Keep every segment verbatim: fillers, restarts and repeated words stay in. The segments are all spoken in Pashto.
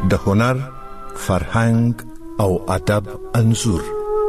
د هنر، فرهنګ او ادب انځور.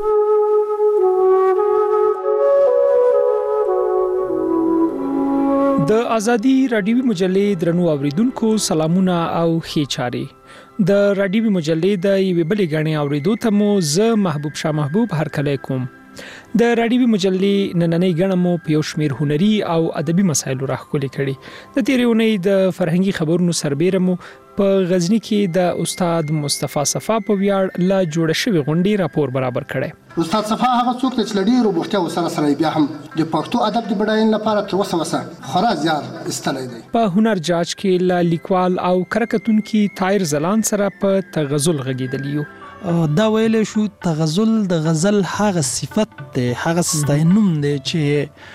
د ازادي رادیوي مجلې درنو اوریدونکو سلامونه او ښې چارې. د رادیوي مجلې د یوې بلې غاڼې اوریدو ته مو زه محبوب شاه محبوب هرکلی کوم. د رادیوي مجلې نننۍ غاڼه مو په یو شمېر هنري او ادبي مسایلو راښکلې کړي. د تېرې اونۍ د فرهنګي خبرونو سربیره مو په غزني کې د استاد مصطفی صفا په ویاړ لا جوړه شوې غونډې راپور برابر کړي. استاد صفا هغه څوک چې لډي روبوټیا وسره سره بیا هم د پښتو ادب د بډاین لپاره تر اوسه وسه خورا زیار استلای دی. په هنر جاج کې لا لیکوال او کرکټونکي طاهر زلان سره په تغزل غږیدلیو. دا ویل شو تغزل د غزل هغه صفت دی، هغه ستاینوم دی چې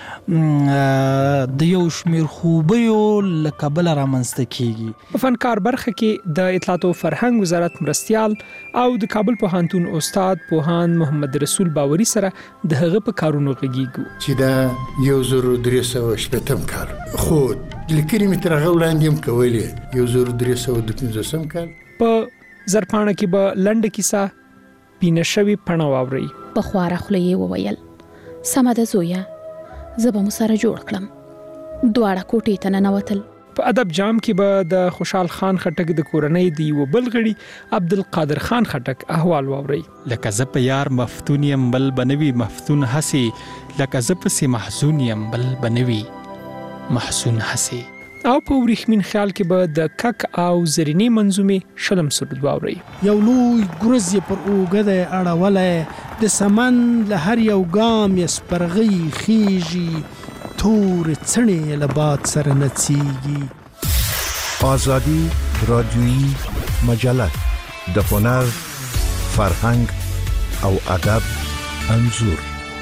د یو شمیر خوبیو لکبل رامنځته کیږي. په فنکار برخه کې د اطلاعات او فرهنګ وزارت مرستيال او د کابل پوهنتون استاد پوهان محمد رسول باوري سره د هغه په کارونو غږیږو چې دا یو زرو درې سوه شپږم کال خو لیکلي متر غوړاندې هم کولې یو زرو درې سوه پنځوسم کال. په زرپاڼه کې به لنډه کیسه پینه شوی پڼه واوري. په خواره خوله یې وویل سمه ده زویه، زه به مو سره جوړ کړم. دواړه کوټې ته ننوتل. په ادب جام کې به د خوشحال خان خټک د کورنۍ د یو بل غړي عبدالقادر خان خټک احوال واوري. لکه زه په یار مفتون یم بل بنوي مفتون هسي، لکه زه پسې محزون یم بل بنوي محزون هسي. او په وریښمین خیال کې به د کک او زرینې منظومې شلم سرود واوري. یو لوی ګرز پر اوږه دی اړولی، د سمن له هر یو ګام یې سپرغۍ خیږي، تورې څڼې له باد سره نڅیږي. ازادي رادیوي مجله د هنر، فرهنګ او ادب انځور.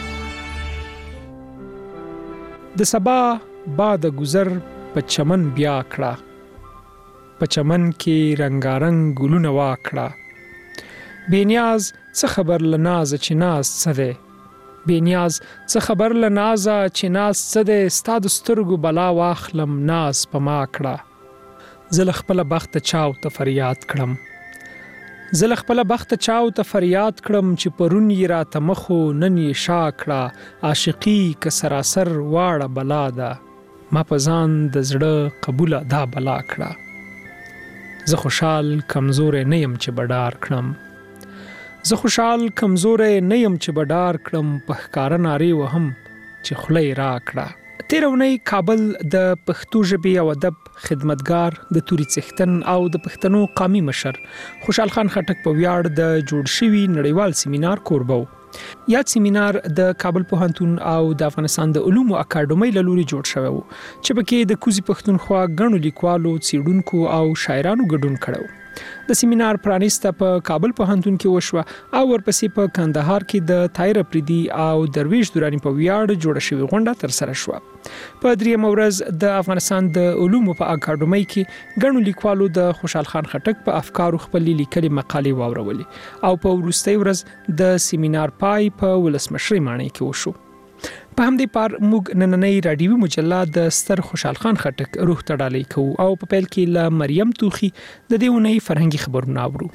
د سبا باد گذر په چمن بیا کړه، په چمن کې رنگارنګ ګلونه واکړه. بېنیاز څه خبر له نازه چې ناز څه دی، بېنیاز څه خبر له نازه چې ناز څه دی، ستا د سترګو بلا واخلم ناز په ما کړه. زه له خپله بخته چاو ته فریاد کړم، زه له خپله بخته چاو ته فریاد کړم چې پرون یې راته مخو نن یې شا کړه. عاشقي که سراسر واړه بلا ده، ما په ځان د زړه قبوله دا بلا کړه. زه خوشحال کمزوری نه یم چې بډار کړم، زه خوشحال کمزوری نه یم چې بډار کړم، په ښکاره نارې وهم چې خوله یې را کړه. تېره اونۍ کابل د پښتو ژبې او ادب خدمتګار د توري څښتن او د پښتنو قامي مشر خوشحال خان خټک په ویاړ د جوړ شوي نړیوال سیمینار کوربه و. یاد سیمینار د کابل پوهنتون او د افغانستان د علومو اکاډمۍ له لوري جوړ شوی و چې پکې د کوزي پښتونخوا ګڼو لیکوالو، څېړونکو او شاعرانو ګډون کړی و. د سیمینار پرانیسته په کابل پوهنتون کې وشوه او ورپسې په کندهار کې د طاهر افریدي او درویش دوراني په ویاړ جوړه شوې غونډه ترسره شوه. په درېیمه ورځ د افغانستان د علومو په اکاډمۍ کې ګڼو لیکوالو د خوشحال خان خټک په افکارو خپلې لیکلې مقالې واورولې او په وروستۍ ورځ د سیمینار پای په ولسمشرۍ ماڼۍ کې وشو. په همدې پار موږ نننۍ رادیوي مجله د ستر خوشحال خان خټک روح ته ډالۍ کوو او په پیل کې له مریم توخي د دې اونۍ فرهنګي خبرونه اورو.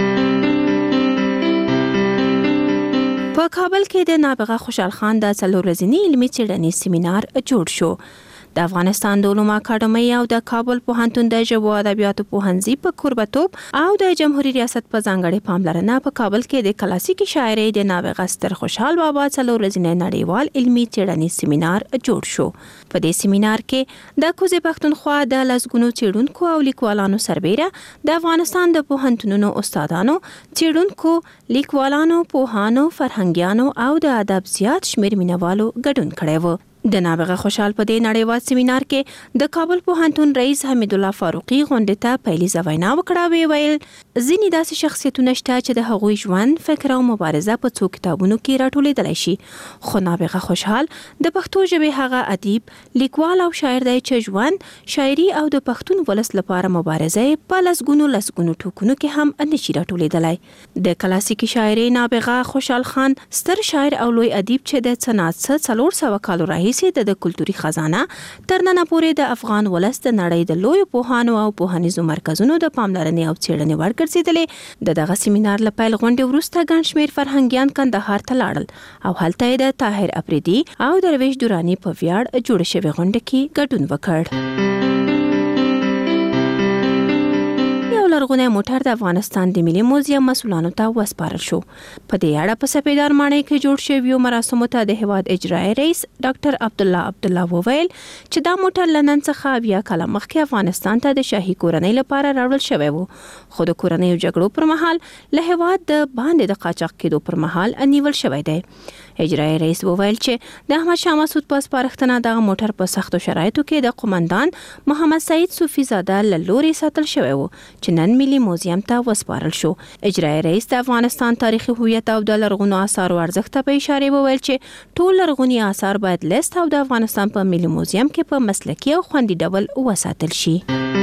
په کابل کې د نابغه خوشحال خان د څلور ورځني علمي څېړنیز سیمینار جوړ شو. د افغانستان د علومو اکاډمۍ او د کابل پوهنتون د ژبو او ادبیاتو پوهنځي په کوربتوب او د جمهوریت ریاست په ځانګړې پاملرنه په کابل کې د کلاسیکي شاعرۍ د نابغه ستر خوشحال بابا څلور ورځنی نړیوال علمي څېړنیز سیمینار جوړ شو. په دې سیمینار کې د کوزي پښتونخوا د لسګونو څېړونکو او لیکوالانو سربېره د افغانستان د پوهنتونونو استادانو، څېړونکو، لیکوالانو، پوهانو، فرهنګیانو او د ادب زیات شمېر مینوالو ګډون کړی و. د نابغه خوشحال په دې نړیوال سیمینار کې د کابل پوهنتون رئیس حمید الله فاروقي غونډې ته پیلیزه وینا وکړه. وی ویل ځینې داسې شخصیتونه شته چې د هغوی ژوند، فکر او مبارزه په څو کتابونو کې راټولېدلی شي، خو نابغه خوشحال د پښتو ژبې هغه ادیب، لیکوال او شاعر دی چې ژوند، شاعري او د پښتون ولس لپاره مبارزه په لسګونو لسګونو ټوکونو کې هم نشي راټولېدلی. د کلاسیکي شاعرۍ نابغه خوشحال خان ستر شاعر او لوی ادیب چې د څه څلور سوه کالو راهیسې راهیسې د کلتوري خزانه تر ننه پورې د افغان ولس د نړۍ د لویو پوهانو او پوهنیزو مرکزونو د پاملرنې او څېړنې وړ ګرځېدلې. د دغه سیمینار له پیل غونډې وروسته ګڼ شمېر فرهنګیان کندهار ته لاړل او هلته یې د طاهر اپریدي او درویش دراني په ویاړ جوړه شوې غونډه کې ګډون وکړ. لرغونی موټر د افغانستان د ملي موزیم مسؤلانو ته وسپارل شو. په دې اړه په سپیدار ماڼۍ کې جوړ شویو مراسمو ته د هیواد اجرایي رئیس ډاکټر عبدالله عبدالله وویل چې دا موټر له نن څخه اویا کاله مخکې افغانستان ته د شاهي کورنۍ لپاره راوړل شوی و، خو د کورنیو جګړو پر مهال له هیواد د باندې د قاچاق کېدو پر مهال نیول شوی دی. اجرایي رئیس وویل چې د احمد شاه مسعود په سپارښتنه دغه موټر په سختو شرایطو کې د قومندان محمد سعید صوفي زاده له لوري ساتل شوی و چې نن ملي موزیم ته وسپارل شو. اجرایي رئیس د افغانستان تاریخي هویت او د لرغونو آثارو ارزښت ته په اشاره وویل چې ټول لرغوني آثار باید لیست او د افغانستان په ملي موزیم کې په مسلکي او خوندي ډول وساتل شي.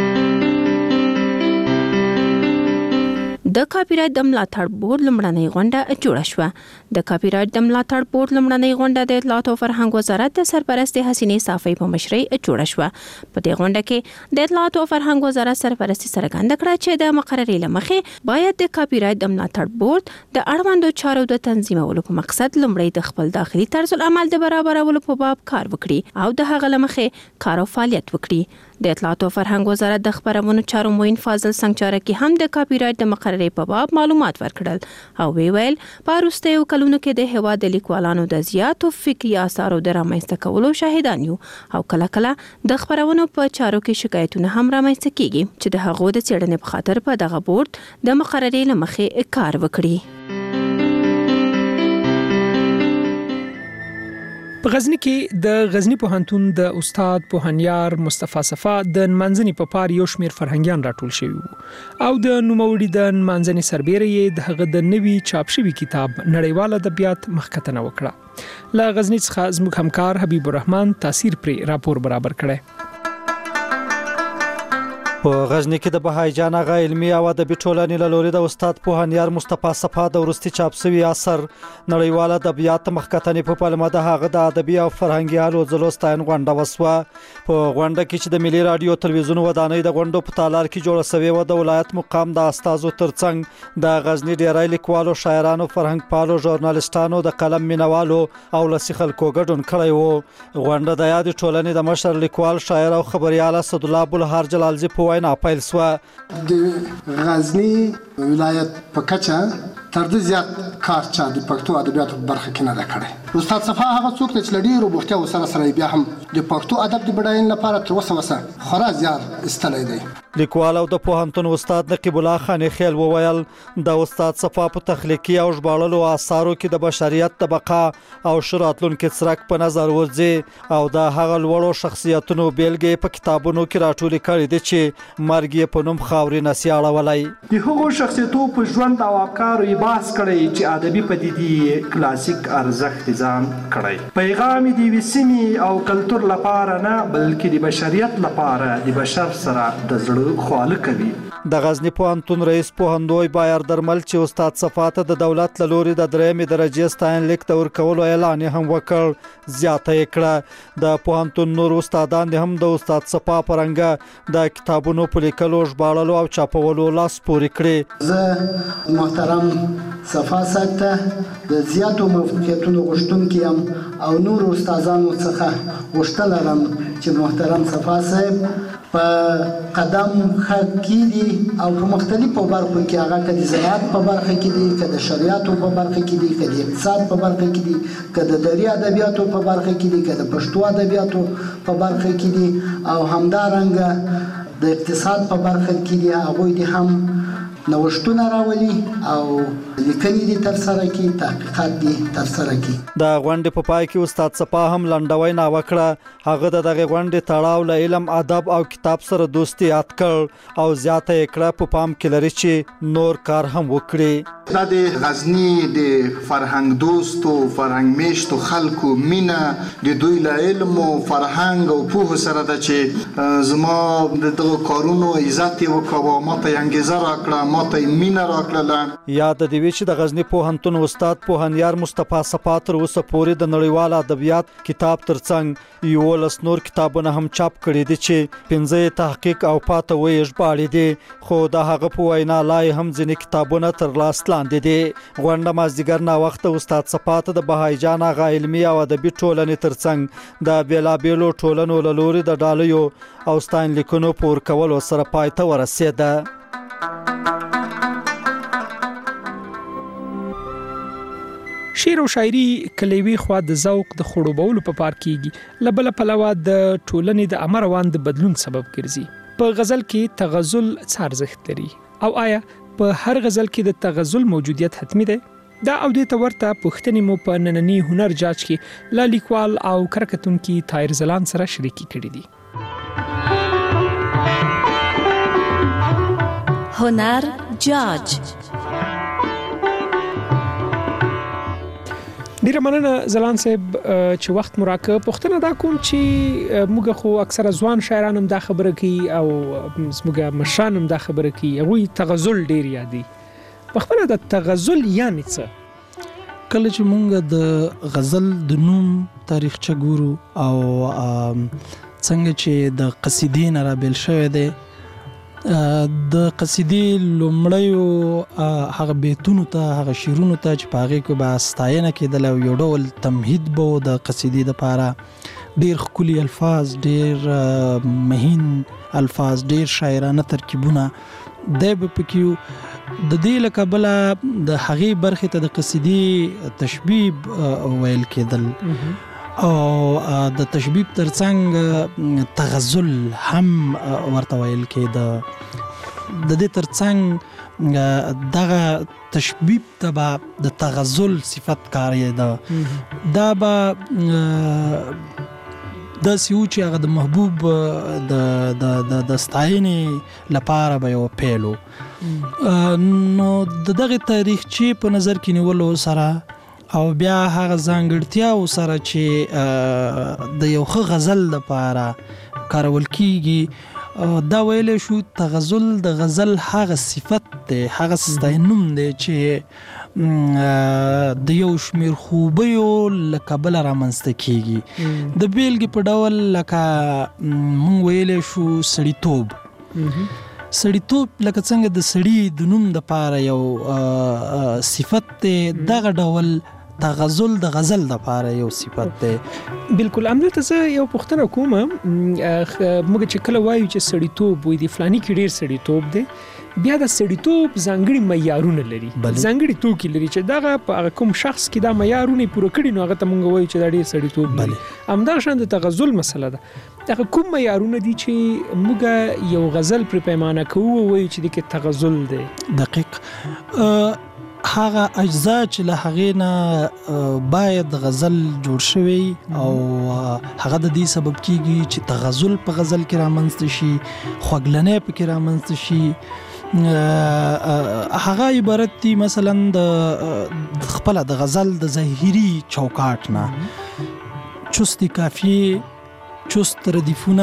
د کاپی رایټ د ملاتړ بورډ لومړنۍ غونډه جوړه شوه. د کاپی رایټ د ملاتړ بورډ لومړنۍ غونډه د اطلاعات او فرهنګ وزارت د سرپرست حسینې صافی په مشرۍ جوړه شوه. په دې غونډه کې د اطلاعات او فرهنګ وزارت سرپرستي څرګنده کړه چې د مقررې له مخې باید د کاپی رایټ د ملاتړ بورډ د اړوندو چارو د تنظیمولو په مقصد لومړی د خپل داخلي طرز العمل د برابرولو په باب کار وکړي او د هغه له مخې کار او فعالیت وکړي. د اطلاعات او فرهنګ وزارت د خبرونو چارو موین فاضل سنگچارکی هم د کاپی رایټ د مقررې په باب معلومات ورکړل او وی ویل په وروستیو کلونو کې د هیواد د لیکوالانو د زیاتو فکري آثارو د رامنځته کولو شاهدان یو او کله کله د خبرونو په چارو کې شکایتونه هم رامنځته کیږي چې د هغو د څېړنې په خاطر په دغه بورډ د مقررې له مخې کار وکړي. په غزنی کې د غزنی پوهنتون د استاد پوهنیار مصطفی صفا د منځني په پار یو شمیر فرهنګیان راټول شوی او د نوموړي د منځني سربېره د هغه د نوي چاپ شوی کتاب نړیوال ادبیات مخکتنه وکړه. له غزنی څخه زموږ همکار حبیب الرحمن تاثیر پر راپور برابر کړي. په غزنی کې د بهاي جان اغا علمي او ادبي ټولنې له لوري د استاد پوهنیار مصطفی صفا د ورستي چاپ شوی اثر نړیوال ادبیات مخکتنې په پلمه د هغه د ادبي او فرهنګي حالو ځلوستاین غونډه وسوه. په غونډه کې چې د ملي رادیو تلویزیون ودانۍ د غونډو په تالار کې جوړه شوې و د ولایت مقام د استادو ترڅنګ د غزنی ډیری لیکوالو شاعرانو فرهنګ پالو ژورنالیستانو د قلم مینوالو او لسی خلکو ګډون کړی و. غونډه د یاد ټولنې د مشر لیکوال شاعر او خبريال اسد الله بلهار جلالزی په وینا پیل سو. د غزنی ولایت په کچه تر دې زیات کار چا د پښتو ادبیاتو برخه کې نه ده کړی. استاد صفا هغه څوک چې لډیر وبختیا وسره سره بیا هم د پښتو ادب د بډاین لپاره تر اوسه وسه خورا زیار استلای دی. لیکوال او د پوهنتون استاد نقیب الله خان خیل وویل د استاد صفا په تخلیقي او ژباړلو آثارو کې د بشریت د بقا او شراتلونکو څرک په نظر ورځي او د هغه لوړو شخصیتونو بیلګې په کتابونو کې راټولې کړي دي چې مرګ په نوم خاورې نسیاړه ولای. د هغو شخصیتونو په ژوند او افکارو یې باس کړی چې ادبي پدیدې کلاسیک ارزښت ځان کړی. پیغام دی وسیمي او کلتور لپاره نه بلکې د بشریت لپاره د بشر سره د زړه خواله کوي. د غزنی پوهنتون رئیس پوهندوی بایر درمل چې استاد صفا ته د دولت له لوري د درېمې درجې ستاین لیک د ورکولو اعلان هم وکړ زیاته یې کړه. د پوهنتون نور استادان هم د استاد صفا پرنګه د کتابونو په لیکلو ژباړلو او چاپولو لاس پورې کړي. زه محترم صفا صاحب ته د زیاتو موفقیتونو غوښتونکي یم او نور استادانو څخه غوښتل لرم چې محترم صفا صاحب په قدم خط کیدي او په مختلفو برخو کې هغه کدي زراعت په برخه کې دي، کده شریعت په برخه کې دي، کده اقتصاد په برخه کې دي، کده دري ادبیاتو په برخه کې دي، کده پښتو ادبیاتو په برخه کې دي او همدارنګه د اقتصاد په برخه کې دي. هغه دي هم نوښتونه راولي او لیکنې دي تر سره کې تحقیقات دي تر سره کې. د غونډې په پای کې استاد صفا هم لنډوي نه وکړه. هغه د دغه غونډې تړاو له علم ادب او کتاب سره دوستي یاد کړ او زیاته یې کړه په پام کې لري چې نور کار هم وکړي. دا د غزنی د فرهنګ دوستو فرهنګ میشتو خلکو مینا د دوی له علم او فرهنګ او پوهه سره د چې زما د دغه کارونو عزت وکاوه ماته انګیزه راکړه ماته مینه راکړله. یاد دی وی چې د غزنی پوهنتون استاد پوهنیار مصطفی صفا تر اوسه پورې د نړیوال ادبیات کتاب ترڅنګ یولس نور کتابونه هم چاپ کړي دي چې پنځه تحقیق او پاته وې ژباړي دي، خو د هغه په وینا لای هم ځینې کتابونه تر لاس لاندې دي. غونډه مازدیګر نا وخت استاد صفا ته د بهاي جان اغا علمي او ادبي ټولنې ترڅنګ د بیلابېلو ټولنو له لوري د ډالیو او ستاینلیکونو پور کولو سره پای ته ورسېده. شعر او شاعري کلیوي خوا د ذوق د خړوبولو په پار کیږي، لبل پلوا د ټولنې د امر روان د بدلون سبب ګرځي. په غزل کې تغزل څه ارزښت لري او آیا په هر غزل کې د تغزل موجودیت حتمی دی؟ دا او د تورته پښتني مو په نننی هنر جاج کې لا لیکوال او کرکټونکي طاهر زلان سره شریکي کړي دي. هنر جاج. ډیره مننه زلان صاحب چې وخت مراکه. پښتنه دا کوم چې موږ خو اکثره ځوان شاعران هم دا خبره کوي او موږ مشران هم دا خبره کوي، هغه تغزل ډیر یادي. پښتنه د تغزل یعنی څه؟ کله چې موږ د غزل د نوم تاریخچه ګورو او څنګه چې د قصیدې نه را بیل شوی دی، د قصیدې لومړیو هغه بیتونو ته، هغه شعرونو ته چې په هغې کې به ستاینه کېدل او یو ډول تمهید به د قصیدې دپاره، ډېر ښکلي الفاظ، ډېر مهین الفاظ، ډېر شاعرانه ترکیبونه دی به پکې د دې له کبله د هغې برخې ته د قصیدې تشبیب ویل کېدل او د تشبیب ترڅنګ تغزل هم ورته ویل کېده. د دې ترڅنګ دغه تشبیب ته به د تغزل صفت کارېده. دا به داسې و چې هغه د محبوب د د ستاینې لپاره به یو پیل و. نو د دغې تاریخچې په نظر کې نیولو سره او بیا هغه ځانګړتیاو سره چې د یو ښه غزل لپاره کارول کیږي، دا ویلی شو تغزل د غزل هغه صفت دی، هغه ستاینوم دی چې د یو شمیر خوبیو له کبله رامنځته کیږي. د بیلګې په ډول لکه مونږ ویلی شو سړیتوب. سړیتوب لکه څنګه د سړي د نوم دپاره یو صفت دی، دغه ډول تغزل د غزل دپاره یو صفت دی. بالکل. همدلته زه یو پوښتنه کوم، موږ چې کله وایو چې سړیتوب وایي د فلاني کې ډېر سړیتوب دی، بیا د سړیتوب ځانګړي معیارونه لري، ځانګړي توکي لري چې دغه په هغه کوم شخص کې دا معیارونه پوره کړي نو هغه ته موږ وایو چې دا ډېر سړیتوب لري. همدغه شان د تغزل مسله ده، دغه کوم معیارونه دي چې موږ یو غزل پرې پیمانه کوو او وایو چې دغه تغزل دی؟ دقیق. هغه اجزا چې له هغې نه باید غزل جوړ شوی او هغه د دې سبب کیږي چې تغزل په غزل کې رامنځته شي، خوږلنۍ پکې رامنځته شي. هغه عبارت دي مثلا د خپله د غزل د ظاهري چوکاټ نه، چست کافیې، چست ردیفونه،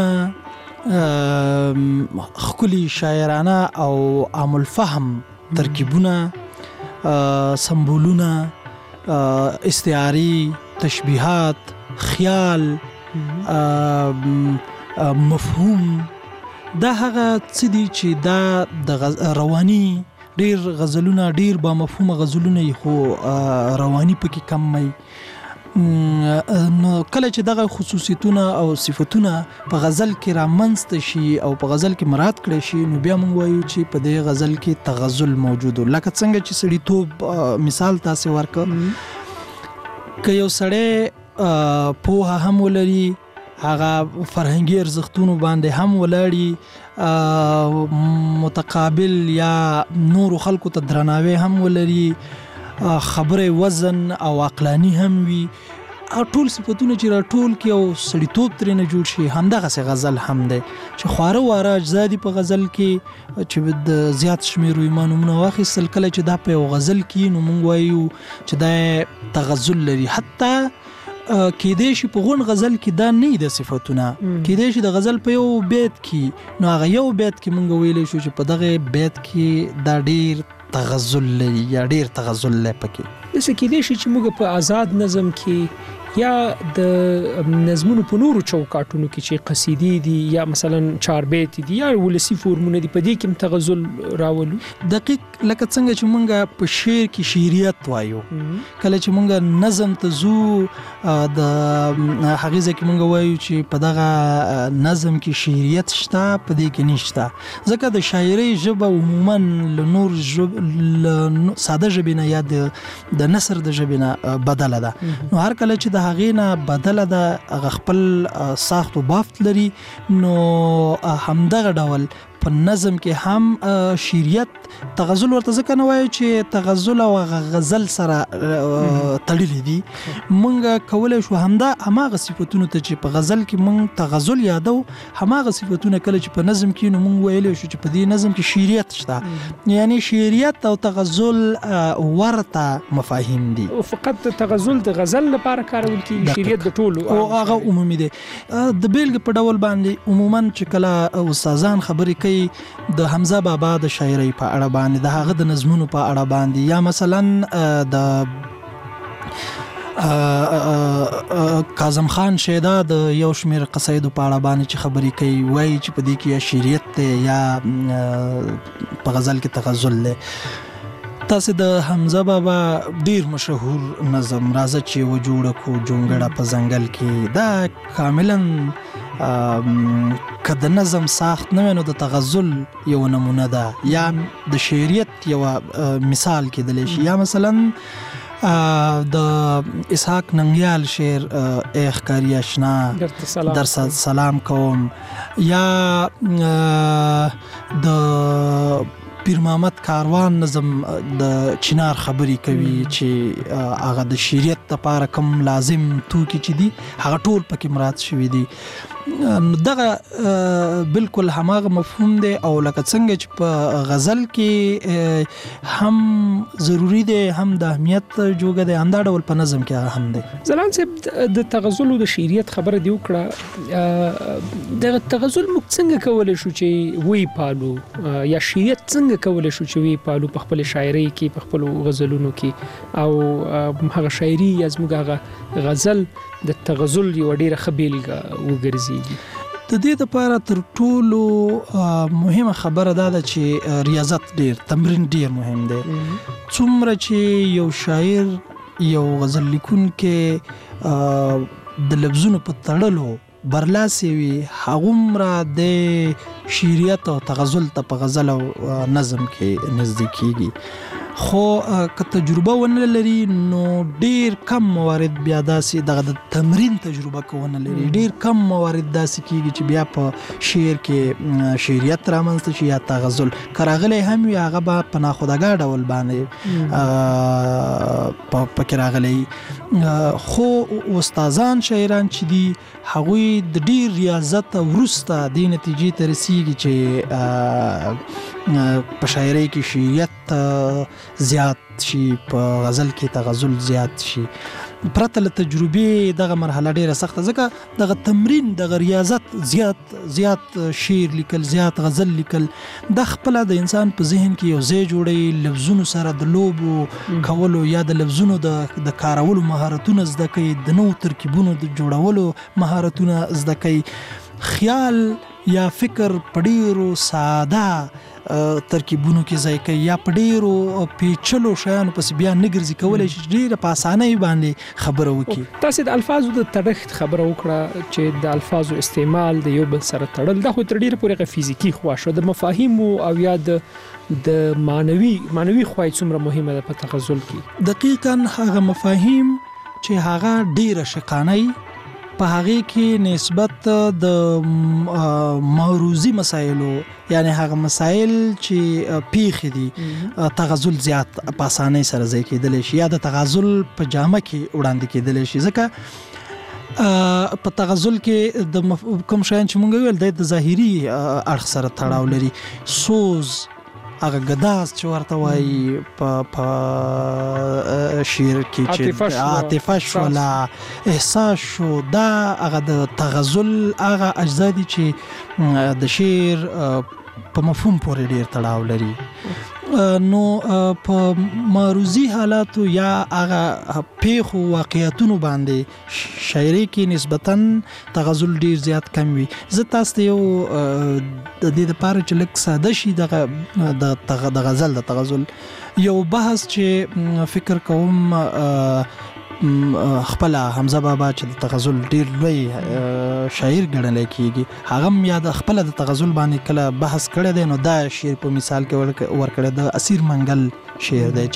ښکلي شاعرانه او عام الفهم ترکیبونه، سمبولونه، استعاری، تشبیهات، خیال، مفهوم، دا هغه څه دي چې دا د رواني ډیر غزلونه، ډیر با مفهومه غزلونه خو رواني پکې کم وي. نو کله چې دغه خصوصیتونه او صفتونه په غزل کې رامنځته شي او په غزل کې مراعات کړی شي، نو بیا موږ وایو چې په دې غزل کې تغزل موجود و. لکه څنګه چې سړیتوب مثال تاسې ورکړه، که یو سړی پوهه هم ولري، هغه فرهنګي ارزښتونو باندې هم ولاړي، متقابل یا نورو خلکو ته درناوی هم ولري، خبره وزن او عقلانی هم وي، ټول صفتونه چې را ټول کې او سړیتوب ترې نه جوړ شي، همدغسې غزل هم دی چې خواره واره اجزا دي په غزل کې چې د زیات شمیرو یې نومونه واخیستل. کله چې دا په یو غزل کې نو موږ وایو چې دا تغزل لري. حتی کېدې شي په غون غزل کې دا نه د صفاتونه کېدې شي د غزل په یو بیت کې نو هغه یو بیت کې مونږ ویلی شو چې په دغه بیت کې دا ډیر تغزل لري یا ډیر تغزل لري پکې داسې کېدای شي چې موږ په آزاد نظم کې یا د نظمونو په نورو چوکاټونو کې چې قصیدې دي یا مثلا چار بیت دي یا ولسی فورمونه دي په دې کې تغزل راولو دقیق لکه څنګه چې مونږ په شعر کې شعریت وایو کله چې مونږ نظم ته زو د هغه ځکه مونږ وایو چې په دغه نظم کې شعریت شته په دې کې نشته ځکه د شاعري ژبه عموما له نور ژبه ساده ژبه نه یا د نثر د ژبه نه بدله ده نو هر کله چې د هغې نه بدله ده هغه خپل ساخت و بافت لري نو همدغه ډول په نظم کې هم شعریت تغزل ورته ځکه نه وایي چې تغزل او غزل سره تړلي دي مونږ کولی شو همدا هماغه صفتونو ته چې په غزل کې مونږ تغزل یادو هماغه صفتونه کله چې په نظم کې نو مونږ ویلی شو چې په دې نظم کې شعریت شته یعنی شعریت او تغزل ورته مفاهیم دي او فقط تغزل د غزل لپاره کارول کېږي شعریت د ټولو او هغه عمومي دی د بیلګې په ډول باندې عموما چې کله استادان خبرې کوي د حمزه بابا د شاعرۍ په اړه باندې د هغه د نظمونو په اړه باندې یا مثلا د کاظم خان شیدا د یو شمیر قصایدو په اړه باندې چې خبرې کوي وایي چې په دې کې یا شعریت دی یا په غزل کې تغزل دی تاسو د حمزه بابا ډیر مشهور نظم راځه چې و جوړ کو جونګړه په ځنګل کې دا کاملا که د نظم ساخت نه نو د تغزل یو نمونه ده یا د شعریت یو مثال کېدلی شي یا مثلا د اسحاق ننګیال شعر ای ښکاري اشنا در سلام کوم یا د پیر محمد کاروان نظم د چنار خبرې کوي چې هغه د شعریت لپاره کوم لازم توکي چې دي هغه ټول پکې مراد شوي دي دغه بالکل هماغه مفهوم دی او لکه څنګه چې په غزل کې هم ضروری دی هم د اهمیت جوګه دی همدا ډول په نظم کې هم دی زلان صاحب د تغزل او د شعریت خبره دی وکړه د تغزل موږ څنګه کولی شو چې وی پالو یا شعریت څنګه کولی شو چې وی پالو په خپل شاعرۍ کې په خپل غزلونو کې او هغه شاعري یا زموږ هغه غزل د تغزل یو ډیره ښه بیلګه وګرځېږي د دې لپاره تر ټولو مهمه خبره دا ده چې ریاضت ډیر تمرین ډیر مهم دی څومره چې یو شاعر یو غزل لیکونکی د لفظونو په تړلو برلاسي وي هغومره د شعریت او تغزل ته په غزل او نظم کې نزدیک کیږي خو که تجربه ونه لري نو ډیر کم موارد بیا داسې دغه د تمرین تجربه کوونه لري ډیر کم موارد داسې کیږي چې بیا په شعر کې شعریت رامنځته شي یا تغزل که راغلی هم وي هغه به په ناخودآګاه ډول باندې پکې راغلی خو استادان شاعران چې دي هغوی د ډیر ریاضت وروسته دې نتیجې ته رسیږي چې په شاعرۍ کې شعریت زیات شي په غزل کې تغزل زیات شي پرته له تجربې دغه مرحله ډیره سخته ځکه دغه تمرین دغه ریاضت زیات زیات شعر لیکل زیات غزل لیکل د خپل د انسان په ذهن کې یو ځای جوړي لفظونو سره د لوبو کولو یا د لفظونو د د کارولو مهارتونه زده کوي د نوو ترکیبونو د جوړولو مهارتونه زده کوي خیال یا فکر په ډیرو ساده ترکیبونو کې ځای کوي یا په ډیرو پیچلو شیانو پسې بیا نه ګرځي کولی چې ډیره په اسانۍ باندې خبره وکړي تاسې د الفاظو د تړښت خبره وکړه چې د الفاظو استعمال د یو بل سره تړل دا خو تر ډیره پورې فزیکي خوا شو د مفاهیمو او یا د د معنوي معنوي خوا څومره مهمه ده په تغزل کې دقیقاً هغه مفاهیم چې هغه ډیره شقانۍ په هغه کې نسبت د موروزی مسایلو یعنی هغه مسایل چې پیښ دي تغزل زیات په اسانۍ سره ځای کېدلی شي یا د تغزل په جامه کې وړاندې کېدلی شي ځکه په تغزل کې د کوم شیان چې مونږ ویل د ظاهري اړخ سره تړاو لري سوز هغه غداز چې ورته وایي په شعر کې چې عاطفه شولا احساس شو دا هغه د تغزل هغه اجزا دي چې د شعر په مفهوم پورې ډیر تړاو لري. نو په معروضي حالاتو یا هغه پیښو واقعیتونو باندې شاعري کې نسبتاً تغزل ډیر زیات کم وي. زه تاسو ته یو د دې لپاره چې لږ ساده شي د د غزل د تغزل یو بحث چې فکر کوم خپل حمزه بابا چې د تغزل ډیر لوی شاعر ګڼل کېږي هغه یا د خپل د تغزل باندې کله بحث کړی دی. نو دا شعر په مثال کې ورکړی د اسیر منګل شعر دی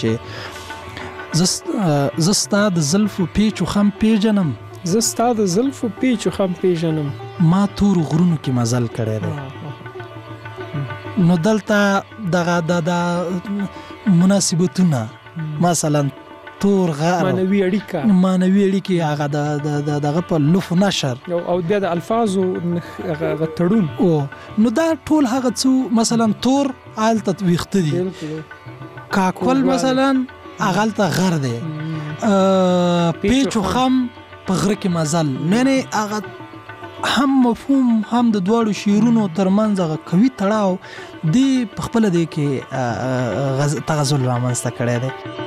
چې زستا د زلفو پیچ خم پیژنم زستا د زلفو پیچ خم پیژنم ما تور غرونو کې مزل کړی دی. نو دلته دغه د مناسبتونه مثلا تور غار مانوي اړیکه مانوي اړیکه هغه د دغه په لوف نشر او بیا د الفاظو غتړون او نو دا ټول هغه څو مثلا تور آل تطبیقت دي کاکول مثلا اغل ته غر دی پیچو خم په غره کې مزل نه هغه هم مفهوم هم د دوړو شیرونو ترمنځ هغه کوي تړاو دی په خپل دی کې تغزل رامنځته کړی دی.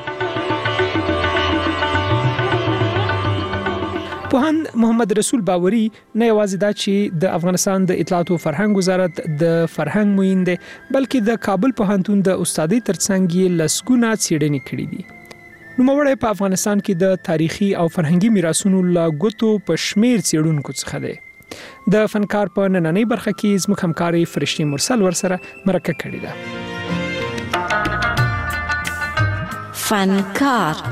پوهاند محمد رسول باوري نه یوازې دا چې د افغانستان د اطلاعات او فرهنګ وزارت د فرهنګ موین دی بلکې د کابل پوهنتون د استادۍ ترڅنګ یې لسګونه څېړنې کړې دي. نوموړی په افغانستان کې د تاریخي او فرهنګي میراثونو لا ګوتو په شمیر څېړونکو څخه دی. د فنکار په نننۍ برخه کې زموږ همکاري فرشتي مرسل ورسره مرکه کړې ده. فنکار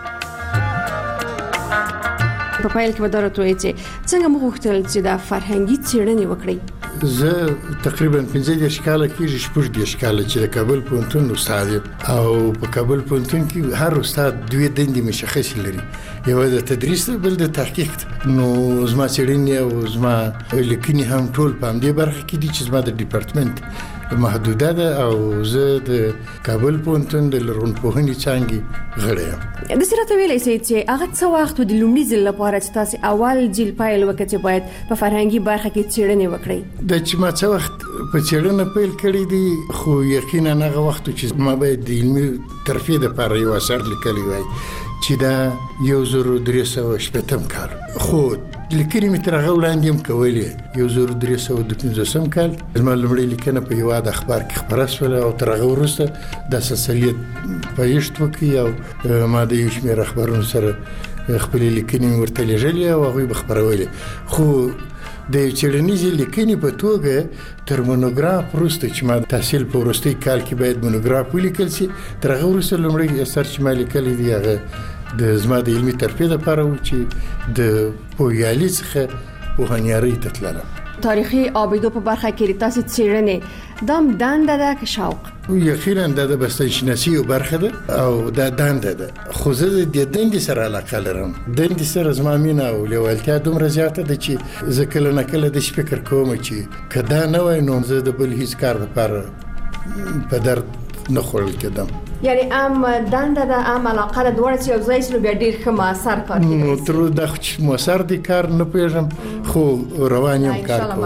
په پایل کې وداره توې چې څنګه موږ وختل چې دا فرهنګي څېړنې وکړي. زه تقریبا پنځه دېرش کاله کېږي شپږ دېرش کاله چې د کابل پوهنتون استاد یم او په کابل پوهنتون کې هر استاد دوې دندې مشخصې لري یو د تدریس بل د تحقیق. نو زما څېړنې او زما لیکنې هم ټول په همدې برخه کې دي چې زما د ډیپارټمنټ محدوده ده او زه د کابل پوهنتون د لرغونپوهنې څانګې غړی یم. د سره ویلای شئ چې هغه څه وخت د لومړي ځل لپاره چې تاسو اول ځل پیل وکړئ چې باید په فرهنګي برخه کې څېړنې وکړئ. د چې ما څه وخت په څېړنه پیل کړی دی خو یقینا هغه وخت چې ما باید د علمي ترفیع لپاره یو اثر لیکلی وای چې دا یو زر درې سوه شپېتم کال خو لیکنې مې تر هغه وړاندې هم کولې. یو زر درې سوه د پنځوسم کال زما لومړۍ لیکنه په هېواد اخبار کې خپره شوله او تر هغه وروسته دا سلسلې پایښت وکړي او ما د یو شمېر اخبارونو سره خپلې لیکنې مې ورته لېږلې او هغوی به خپرولې. خو د یو څېړنیزې لیکنې په توګه تر مونوګراف وروسته چې ما تحصیل په وروستي کال کې باید مونوګراف ولیکل شي تر هغه وروسته لومړی اثر چې ما لیکلی دی هغه د زما د علمي ترفیع لپاره و چې د پوهیالي څخه پوهنیارۍ ته تللم. تاریخي آبادو په برخه کې تاسو څېړنې دام دنده ده که شوق؟ یقینا دا د بستانشناسي یو برخه ده او دا دنده ده خو زه د دې دندې سره علاقه لرم. دندې سره زما مینه او لیوالتیا دومره زیاته ده چې زه کله نه کله داسې فکر کوم چې که دا نه وای نو زه د بل هیڅ کار لپاره په درد نه خوړل کېدم. یعنی ام دنده ده ام علاقه ده دوړه چې یو ځای سره بیا ډیر ښه موثر کار کوي. نو تر دا چې موثر دي کار نه پېژنم خو روان یم کار کوم.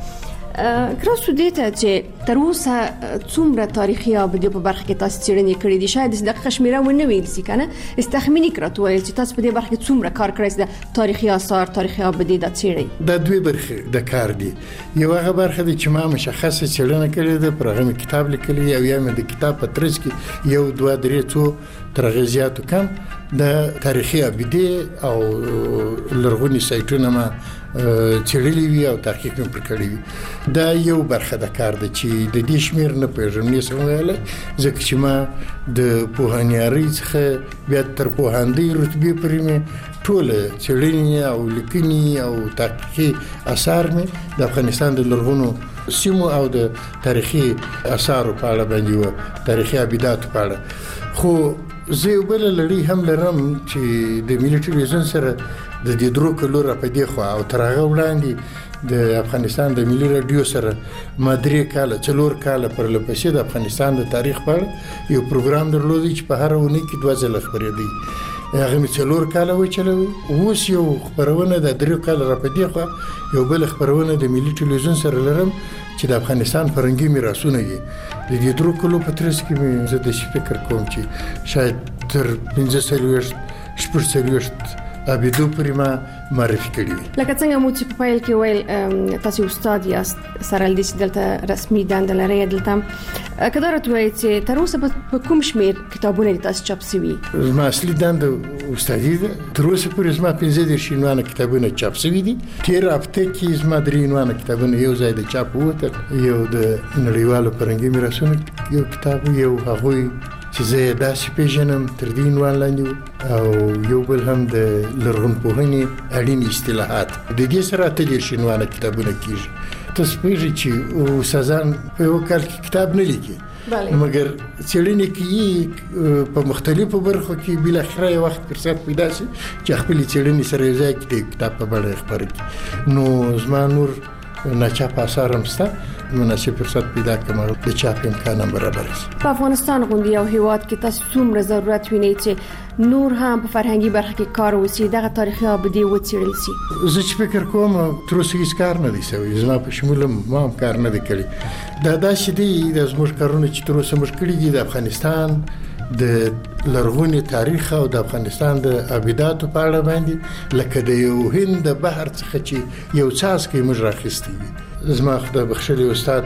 کراسو دې ته چې تر اوسه څومره تاریخي آبادي په برخه کې تاسو څېړنې کړې دي شاید د دقیقه شمېره ونه ویل شي کنه استخمینی کړئ وایي چې تاسو په دې برخه کې څومره کار کړی د تاریخي آثار تاریخي آبادي د څېړنې. دا دوی برخه د کار دي. یو هغه برخه دي چې ما مشخصه څېړنه کړې ده پر هغه کتاب لیکلی او یا مې د کتاب په ترڅ کې یو دوه درې څو تر هغې زیاتو کم د تاریخي آبادي او لرغوني سایټونه ما څېړلي وي او تحقیق مې پرې کړی وي. دا یو برخه د کار ده چې د دې شمېر نه پوهېږم نه شم ویلی ځکه چې ما د پوهنیارۍ څخه بیا تر پوهاندۍ رتبې پورې مې ټوله څېړنې او لیکنې او تحقیقي اثار مې د افغانستان د لرغونو سیمو او د تاریخي اثارو په اړه باندې وه تاریخي آباداتو په اړه. خو زه یو بله لړۍ هم لرم چې د ملي ټلویزیون سره د دې درو کلو را په دې خوا او تر هغه وړاندې د افغانستان د ملي رادیو سره ما درې کاله څلور کاله پر لپسې د افغانستان د تاریخ په اړه یو پروګرام درلودی چې په هر اونۍ کې دوه ځله خپرېدی. هغه مې څلور کاله وچلوي. اوس یو خپرونه د درې کاله را پدې خو یو بل خپرونه د ملي ټلویزیون سره لرم چې د افغانستان فرهنګي میراثونه دي. د دې درو کلو په ترڅ کې مې زه د فکر کوم چې شاید تر پنځه څلوېښت شپږ څلوېښت ابیدو پرې ما معرفي کړي وي. لکه څنګه مو چې په پیل کې ویل تاسو استاد یاست سره لدې چې دلته رسمي دنده لرئ دلته که دا راته وایئ چې تر اوسه په کوم شمېر کتابونه دي تاسو چاپ سوي؟ زما اصلي دنده استادي ده. تر اوسه پورې زما پنځه دېرش عنوانه کتابونه چاپ سوي دي. تېره هفته کې زما درې عنوانه کتابونه یو ځای د چاپ ووتل. یو د نړیوالو فرهنګي میراثونو یو کتاب یو هغوی چې زه داسې پیژنم تر دې عنوان لاندې او یو بل هم د لرغونپوهنې اړین اصطلاحات. د دې سره اته دېرش عنوانه کتابونه کېږي. تاسو پوهېږئ چې استادان په یو کال کې کتاب نه لیکي مګر څېړنې کوي په مختلفو برخو کې بالاخره یو وخت فرصت پیدا شي چې خپلې څېړنې سره یو ځای کړي کتاب په بڼه خپاره کړي. نو زما نور ناچاپ اثار هم شته مناسب فرصت پیدا کړم د چاپ امکان هم برابر شي. په افغانستان غوندې یو هیواد کې تاسو څومره ضرورت وینئ چې نور هم په فرهنګي برخه کې کار وشي دغه تاریخي ابدي وڅېړل شي؟ زه چې فکر کوم تر اوسه هیڅ کار نه دی شوی. زما په شمول ما هم کار نه دی کړی. دا داسې دی د زموږ کارونه چې تر اوسه موږ کړي دي د افغانستان د لرغوني تاریخ او د افغانستان د ابداتو په اړه باندې لکه د یو هند د بحر څخه چې یو څاڅکی موږ راخیستی وي. زما خدای بخښلی استاد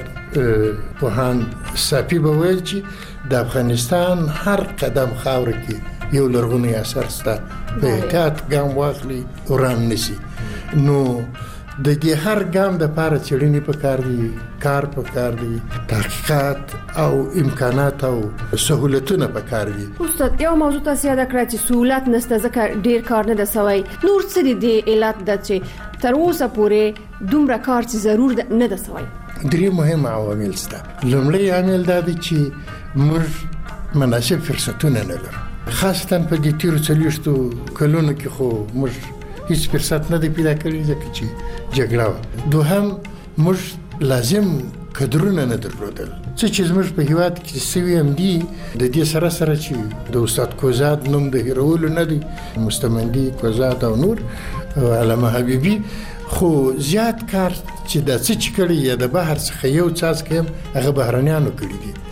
پوهاند صافي به ویل چې د افغانستان هر قدم خاوره کې یو لرغونی اثر شته په احتیاط ګام واخلي وران نشي. نو د دې هر ګام د پاره څېړنې پکار دي کار پکار دي تحقیقات او امکانات او سهولتونه پکار دي. استاد یو موضوع تاسو یاد کړئ چې سهولت نشته ځکه ډیر کار نه د سوی نور څه دي د علت د چې تر اوسه پورې دومره کار چې ضرور نه د سوی. درې مهم عوامل شته. لومړی عامل دا دی چې موږ مناسب فرصتونه نه لرو خاصتا په دې تیرو څلوېښتو کلونو کې خو موږ هیڅ فرصت نه دی پیدا کړی ځکه چې جګړه وه. دوهم موږ لازم کدرونه نه درلودل څه چې زموږ په هیواد کې سوي هم دي. د دې سره سره چې د استاد کوزاد نوم د هیرولو نه دی مستمندي کوزاد او نور علامه حبیبي خو زیات کار چې د څه چې کړی یا د بهر څخه یو څاڅکی هم هغه بهرنیانو کړي دي.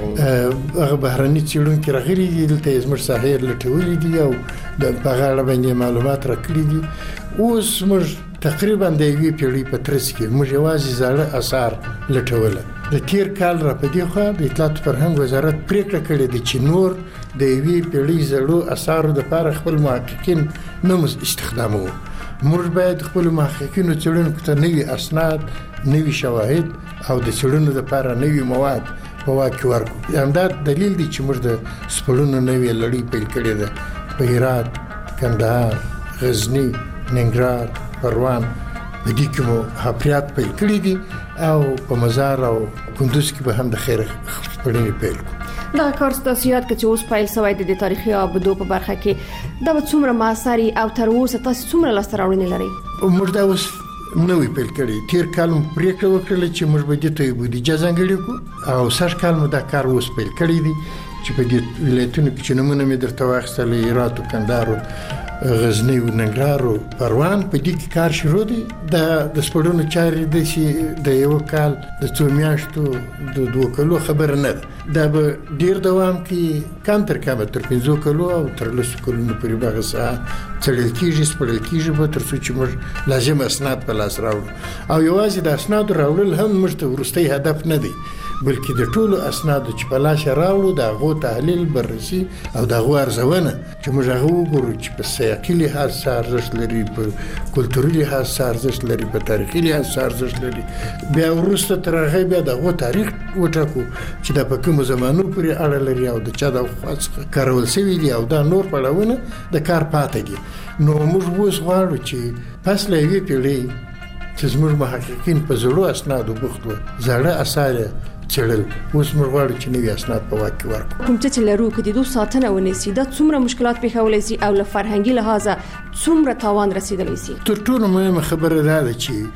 هغه بهرني څېړونکي راغلي دي دلته زموږ ساحې لټولي دي او د په هغه اړه باندې معلومات راکړي دي. اوس موږ تقریبا د یوې پیړۍ په ترڅ کې موږ یوازې زاړه اثار لټوله. د تیر کال را په دې خوا د اطلاعات فرهنګ وزارت پریکړه کړې ده چې نور د یوې پیړۍ زړو اثارو دپاره خپل محققین نه استخداموو. موږ باید خپل محققینو څېړونکو ته نوي اسناد نوي شواهد او د څېړنو دپاره نوي مواد په واک کې ورکړو. همدا دلیل دی چې موږ د سپړنو نوې لړۍ پیل کړې ده په هرات کندهار غزني ننګرهار پروان په دې کې مو حفریات پیل کړي دي او په مزار او کندوز کې به هم د خیر خپرونې پیل کړو. دا کار ستاسو یاد که چې اوس پیل شوی د تاریخي ابدو په برخه کې دا به څومره مؤثري او تر اوسه تاسو څومره لاسته راوړنې لرئ؟ موږ دا اوس نوې پیل کړی. تیر کال مو پریکړه وکړه چې موږ به دې ته بودیجه ځانګړې کړو او سږ کال مو دا کار اوس پیل کړی دی چې په دې ولایتونو کې چې نمونه مې درته واخیستل هرات او کندهار غزنی او ننګرهار او پروان په دې کې کار شروع دی. د د سپړونو چارې د شي د یو کال د څو میاشتو د دوه کلو خبره نه ده. دا به ډیر دوام کوي کم تر کمه تر پنځو کلو او تر لسو کلونو پورې به هغه څه څېړل کېږي سپړل کېږي به تر څو چې موږ لازم اسناد په لاس راوړو. او یوازې د اسنادو راوړل هم موږ ته وروستی هدف نه دی بلکې د ټولو اسنادو چې په لاس راوړو د هغو تحلیل بررسي او د هغو ارزونه چې موږ هغه وګورو چې په سیاقي لحاظ څه ارزښت لري په کلتوري لحاظ څه ارزښت لري په تاریخي لحاظ څه ارزښت لري. بیا وروسته تر هغه بیا د هغو تاریخ وټاکو چې دا په کومو زمانو پورې اړه لري او د چا د خوا څخه کارول شوي دي او دا نور پړاوونه د کار پاتې دي. نو موږ اوس غواړو چې پس له یوې پیړۍ چې زموږ محققین په زړو اسنادو بوخت وو زاړه اثار چړل اوس موږ غواړو چې نوي اسناد په واک کې ورکړو. کوم چې لرو کې د دوه ساتنه ونیسي دا څومره مشکلات پیښولای شي او له فرهنګي لحاظه څومره تاوان رسیدلی شي؟ تر ټولو مهمه خبره دا ده چې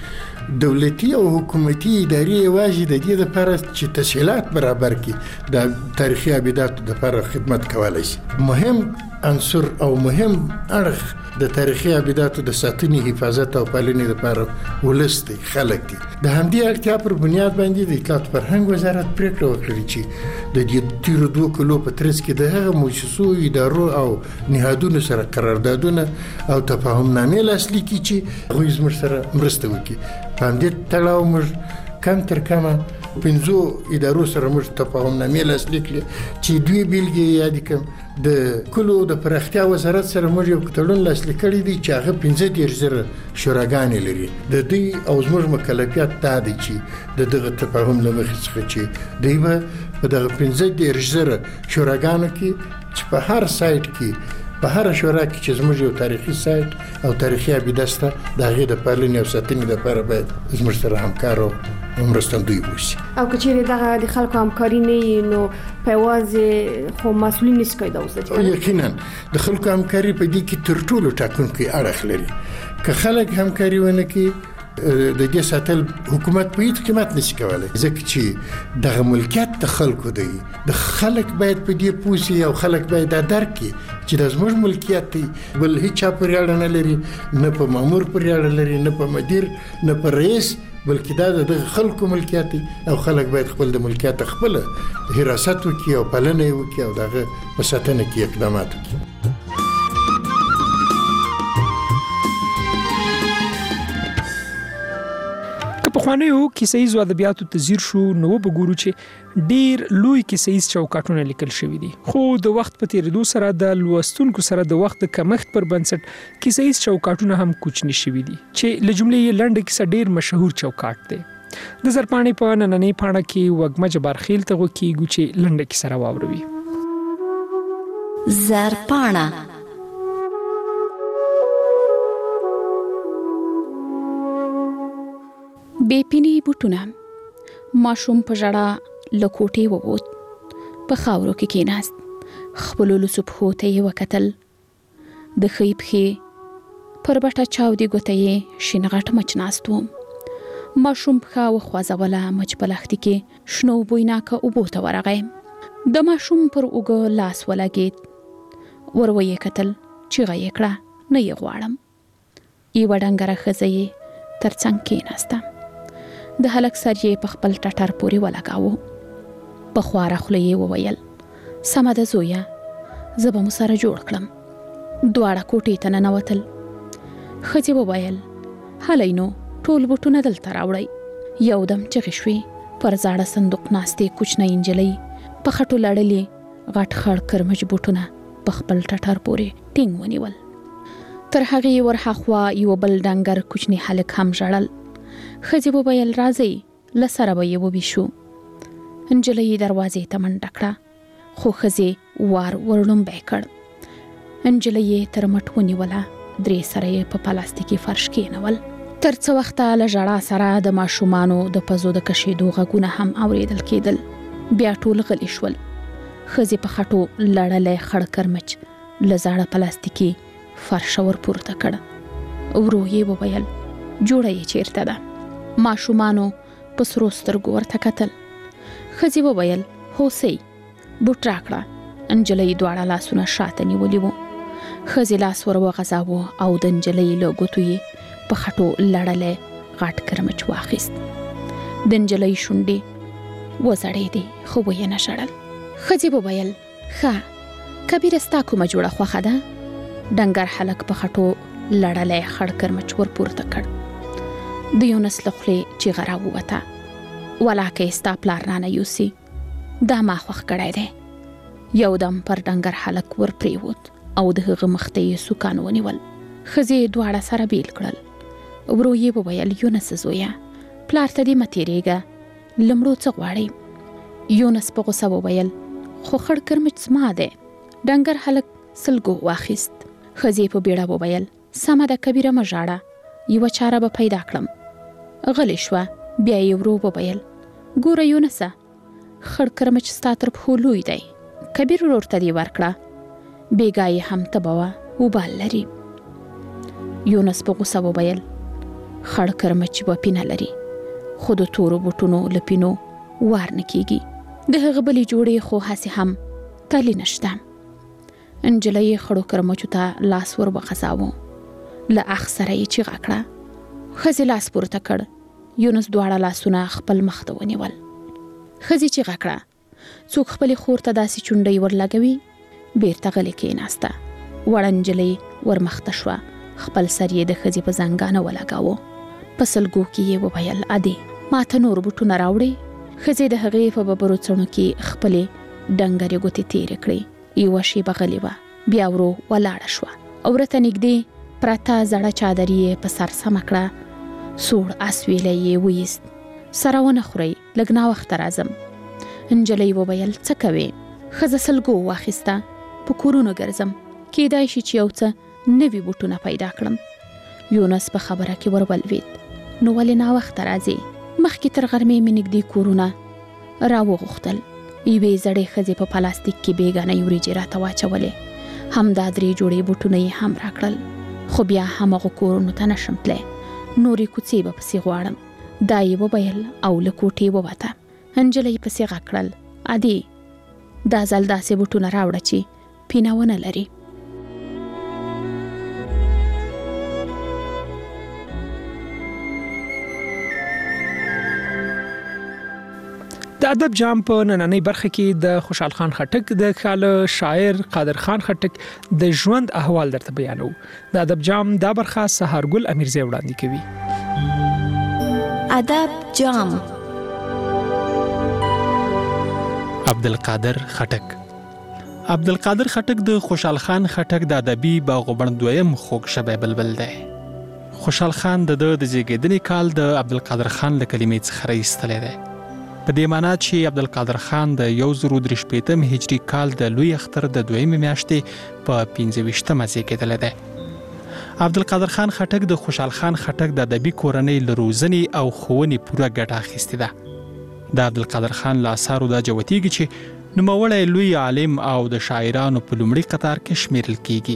دولتي او حکومتي ادارې یوازې د دې لپاره چې تسهیلات برابر کړي د تاریخي ابداتو لپاره خدمت کولای شي. مهم عنصر او مهم اړخ د تاریخي ابداتو د ساتنې حفاظت او پالنې لپاره ولس دی، خلک دي. د همدې اړتیا پر بنیاد باندې د اطلاعات فرهنګ وزارت پریکړه وکړه چې د دې تیرو دوه کلو په ترڅ کې د هغه مؤسسو، ادارو او نهادونو سره قراردادونه او تفاهمنامې لاسلیک کړي چې هغوی زموږ سره مرسته وکړي. په همدې تړاو موږ کم تر کمه پنځو ادارو سره موږ تفاهمنامې لاسلیک کړې چې دوی بیلګې یادې کړم. د کلو د پراختیا وزارت سره موږ یو تړون لاسلیک کړی دی چې هغه پنځه دېرش زره شوراګانې لري. د دوی او زموږ مکلفیت دا دی چې د دغه تفاهم له مخې څخه چې دوی به په دغه پنځه دېرش زره شوراګانو کې چې په هر سایټ کې په هر شورا کې چې زموږ یو تاریخي سایټ او تاریخي ابیده شته، د هغې د پالنې او ساتنې لپاره باید زموږ سره همکار او مرستندوی وشي. او که چیرې دغه د خلکو همکاري نه وي نو په یوازې خو مسؤلین نشي کولای دا اوسه. یقینا د خلکو همکاري په دې کې تر ټولو ټاکونکی اړخ لري. که خلک همکاري ونه کړي د دې ساتل حکومت په هیڅ قیمت نشي کولای، ځکه چې دغه ملکیت د خلکو دی. د خلک باید په دې پوه شي او خلک باید دا درک کړي چې دا زموږ ملکیت دی، بل هیڅ چا پورې اړه نه لري، نه په مامور پورې اړه لري، نه په مدیر، نه په رئیس، بلکې دا د خلکو ملکیت دی او خلک باید خپل د ملکیت خپل حراست وکړي او پالنه یې وکړي او دغه په ساتنه کې اقدامات وکړي. په خوانیو کیسې زو ادبیاتو تزیر شو نو وګورو چې ډیر لوی کیسې چوکاټونه لیکل شوی دي، خو د وخت په تیریدو سره د لوستونکو سره د وخت د کمښت پر بنسټ کیسې چوکاټونه هم کوچني شوی دي چې لجملې لنډ کیسه ډیر مشهور چوکاټ دی. د زرپاڼې په نننې پاڼه کې وګمج برخیل ته وکیږي چې لنډ کیسه راوړوي. زرپاڼه بیپینی بوټونه. ماشوم په ژړا له کوټې ووت، په خاورو کې کېناست، خپلو لوڅو پښو ته یې وکتل. د ښۍ پښې پر بټه چاودې ګوته یې شین غټ مچ ناست و. ماشوم پښه وخوځوله، مچ په لښتي کې شنو بویناکه اوبو ته ورغی. د ماشوم پر اوږه لاس ولګېد، ور ویې کتل، چیغه یې کړه، نه یې غواړم. یوه ډنګره ښځه یې تر څنګ کېناسته. د هلک سر یې په خپل ټټر پورې ولګاوه. په خواره خوله یې وویل، سمه ده زویه، زه به مو سره جوړ کړم. دواړه کوټې ته ننوتل. ښځې وویل، هلئ نو ټول بوټونه دلته راوړئ. یودم چغې شوې. پر زاړه صندوق ناستې کوچنۍ نجلۍ په خټو لړلې غټ خړ کرمچ بوټونه په خپل ټټر پورې ټینګ ونیول. تر هغې ورهاخوا یو بل ډنګر کوچني هلک هم ژړل. ښځې وویل، راځئ، له سره به یې وویشو. نجلۍ دروازې ته منډه کړه، خو ښځې وار ورړومبی کړ. نجلۍ یې تر مټ ونیوله، درې سره یې په پلاستیکي فرش کېنول. تر څه وخته له ژړا سره د ماشومانو د پزو د کشېدو غږونه هم اورېدل کېدل. بیا ټول غلي شول. ښځې په خټو لړلی خړ کرمچ له زاړه پلاستیکي فرشه ور پورته کړ. ورو یې وویل، جوړه یې چیرته ده؟ ماشومانو په سرو سترګو ورته کتل. ښځې وویل، هوسۍ، بوټ راکړه. نجلۍ دواړه لاسونه شاته نیولي وو. ښځې لاس ور وغځاوه او د نجلۍ له ګوتو یې په خټو لړلی غټ کرمچ واخیست. د نجلۍ شونډې وځړېدې، خو ویې نه ژړل. ښځې وویل، ښه، کبیره ستا کومه جوړه خوښه ده؟ ډنګر هلک په خټو لړلی خړ کرمچ ور پورته کړ. د یونس له خولې چیغه راووته، ولاکه یې ستا پلار رانه یوسي، دا ما خوښ کړی دی. یودم پر ډنګر هلک ور پریوت او د هغه مخ ته یې سوکان ونیول. ښځې دواړه سره بیل کړل. ورو یې وویل، یونس زویه، پلار ته دې مه تېرېږه، له مړو څه غواړې؟ یونس په غوسه وویل، خو خړ کرمچ زما دی. ډنګر هلک سلګو واخیست. ښځې په بیړه وویل، سمه ده کبیره، مه ژاړه، یوه چاره به پیدا کړم. غلی شوه. بیا یې ورو وویل، ګوره یونسه، خړ کرمچ ستا تر پښو لوی دی، کبیر ورور ته دې ورکړه، بېګا یې هم تبه وه، وبال لري. یونس په غوسه وویل، خړ کرمچ به پینه لري خو د تورو بوټونو لپینو وار نه کیږي د هغه بلې جوړې خو هسې هم تلی نشته. انجلۍ خړو کرمچو ته لاس ور وغځاوه. له اخ سره یې چیغه کړه. ښځې لاس پورته کړ. یونس دواړه لاسونه خپل مخ ته ونیول. ښځې چیغه کړه. څوک خپلې خور ته داسې چونډۍ ورلګوي؟ بیرته غلې کېناسته. وړه نجلۍ ورمخته شوه. خپل سر یې د ښځې په زنګانه ولګاوه. په سلګو کې یې وویل ادې ما ته نور بوټونه راوړې. ښځې د هغې په ببرو څڼو کې خپلې ډنګرې ګوتې تېرې کړې. یوه شېبه غلې وه. بیا ورو ولاړه شوه. ورته نږدې پرته زړه چادر یې په سر سمه کړه. سوړ اسویلی یې ویست. سره ونه خورئ لږ ناوخته راځم. نجلۍ وویل څه کوې؟ ښځه سلګو واخیسته. په کورونو ګرځم. کیدای شي چې یو څه نوي بوټونه پیدا کړم. یونس په خبره کې ورولوید. نو ولې ناوخته راځې؟ مخکې تر غرمې مې نږدې کورونه راوغوښتل. یوې زړې ښځې په پلاستیک کې بېګانۍ وریجې راته واچولې. همدا درې جوړې بوټونه یې هم راکړل. خو بیا همغو کورونو ته نشم تلی. نورې کوڅې به پسې غواړم. دا یې وویل او له کوټې ووته. نجلۍ پسې غږ کړل ادې دا ځل داسې بوټونه راوړه چې پینه ونه لري. د ادب جام په نننۍ برخه کې د خوشحال خان خټک د خیال شاعر قادر خان خټک د ژوند احوال درته بیانو. د ادب جام دا برخه سهارګل امیرزی وړاندې کوي. ادب جام. عبدالقادر خټک. عبدالقادر خټک د خوشحال خان خټک د ادبي باغوبڼ دویم خوږ شبی بلبل دی. خوشحال خان د د زیږیدنې کال د عبدالقادر خان له کلمې څخه راایستلی دی. په دې معنا چې عبدالقادر خان د یو زر درې شپېتم هجري کال د لوی اختر د دویمې میاشتې په پنځه ویشتمه زیږیدلی دی. عبدالقادر خان خټک د خوشحال خان خټک د ادبي کورنۍ له روزنې او ښوونې پوره ګټه اخیستې ده. د عبدالقادر خان له اثارو دا جوتېږي چې نوموړی لوی عالم او د شاعرانو په لومړي قطار کې شمیرل کیږي.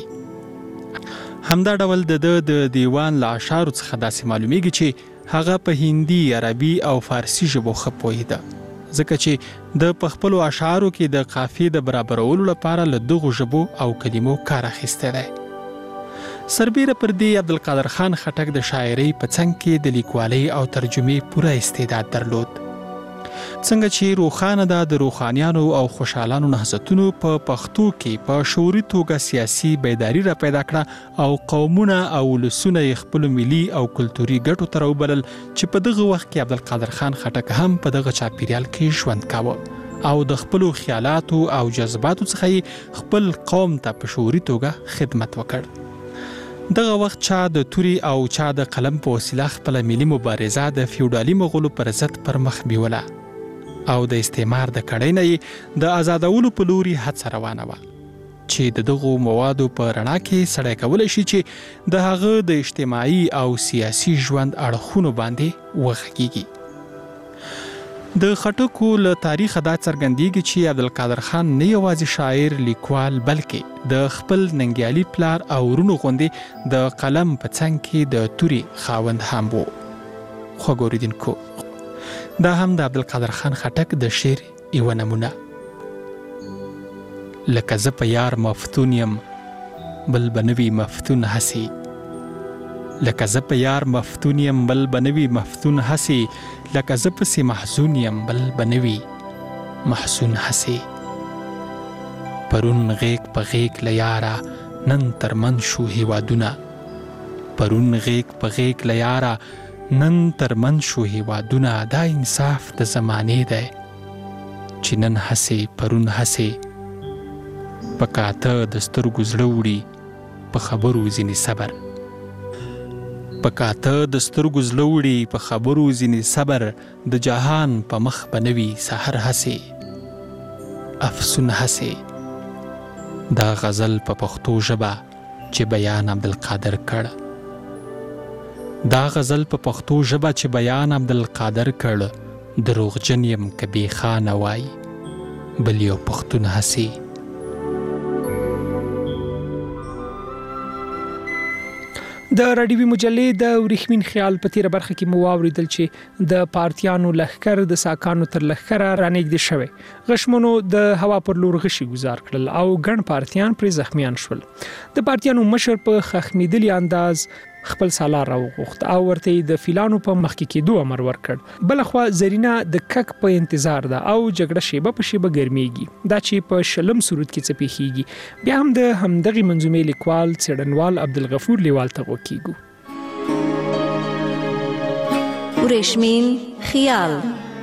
همدا ډول د د د دیوان له اشعارو څخه داسې معلومیږي چې هغه په هندي، عربي او فارسي ژبو ښه پوهېده، ځکه چې د په خپلو اشعارو کې د قافیې د برابرولو لپاره له دغو ژبو او کلمو کار اخیستی دی. سربیره پر دې عبدالقادر خان خټک د شاعرۍ په څنګ کې د لیکوالۍ او ترجمې پوره استعداد درلود. څنګه چې روښانه ده د روښانیانو او خوشحالانو نهضتونو په پښتو کې په شعوري توګه سیاسي بیداري را پیدا کړه او قومونه او ولسونه یې خپلو ملي او کلتوري ګټو ته راوبلل چې په دغه وخت کې عبدالقادر خان خټک هم په دغه چاپیریال کې ژوند کاوه او د خپلو خیالاتو او جذباتو څخه یې خپل قوم ته په شعوري توګه خدمت وکړ. دغه وخت چا د توري او چا د قلم په وسیله خپله ملي مبارزه د فیوډالي مغولو پر ضد پر مخ بیوله او د استعمار د کړۍ نه یې د آزادولو په لوري هڅه روانه وه چې د دغو موادو په رڼا کې سړی کولی شي چې د هغه د اجتماعي او سیاسي ژوند اړخونو باندې وغږیږي. د خټکو له تاریخه دا څرګندېږي چې عبدالقادر خان نه یوازې شاعر، لیکوال، بلکې د خپل ننګیالي پلار او ورونو غوندې د قلم په څنګ کې د توري خاوند هم و. خوږ اورېدونکو، دا هم د عبدالقادر خان خټک د شعر یوه نمونه. لکه زه په یار مفتون یم بل به نوي مفتون هسې، لکه زه په یار مفتون یم بل به نوي مفتون هسې، لکه زه پسې محزون یم بل به نوي محزون هسې. پرون غیږ په غیږ له یاره نن ترمن شو هیوادونه، پرون غیږ په غیږ له یاره نن ترمن شو هیوادونه. دا انصاف د زمانې دی چې نن هسې پرون هسې، په کاته د سترګو زړه وړي په خبرو ځینې صبر، په کاته د سترګو زړه وړي په خبرو ځینې صبر، د جهان په مخ به نوي سحر هسې افسون هسې. دا غزل په پښتو ژبه چې بیان عبدالقادر کړ، دا غزل په پښتو ژبه چې بیان عبدالقادر کړ، دروغجن یم که بې خانه وای بل یو پښتون هسې. د راډیوي مجلې د ورېښمین خیال په تیره برخه کې مو واوریدل چې د پارتیانو لښکر د ساکانو تر لښکره رانږدې شوی، غشمنو د هوا پر لور غشي گزار کړل او ګڼ پارتیان پرې زخمیان شول. د پارتیانو مشر په خخمیدلي انداز خپل سالار راوغوښت او ورته د فیلانو په مخ کې کېدو امر ورکړ. بلخوا زرینا د کک په انتظار ده او جګړه شیبه په شیبه ګرمیږي، دا چې په شلم سرود کې څه پیښیږي. بیا هم د همدغې منظومې لیکوال څېړنوال عبدالغفور لیوال ته غوږ ورېښمین خیال.